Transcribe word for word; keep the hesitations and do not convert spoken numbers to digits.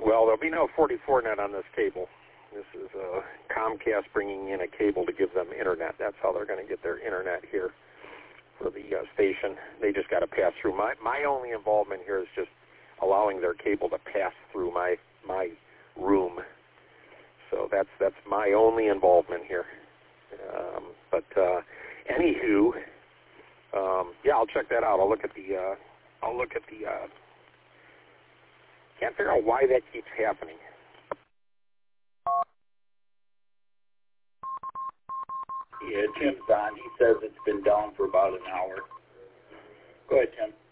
Well, there'll be no forty-four net on this cable. This is uh, Comcast bringing in a cable to give them internet. That's how they're going to get their internet here for the uh, station. They just got to pass through. My my only involvement here is just allowing their cable to pass through my my room. So that's that's my only involvement here. Um, but uh, anywho, um, yeah, I'll check that out. I'll look at the uh, I'll look at the. Uh, can't figure out why that keeps happening. Yeah, Tim's on. He says it's been down for about an hour. Go ahead, Tim.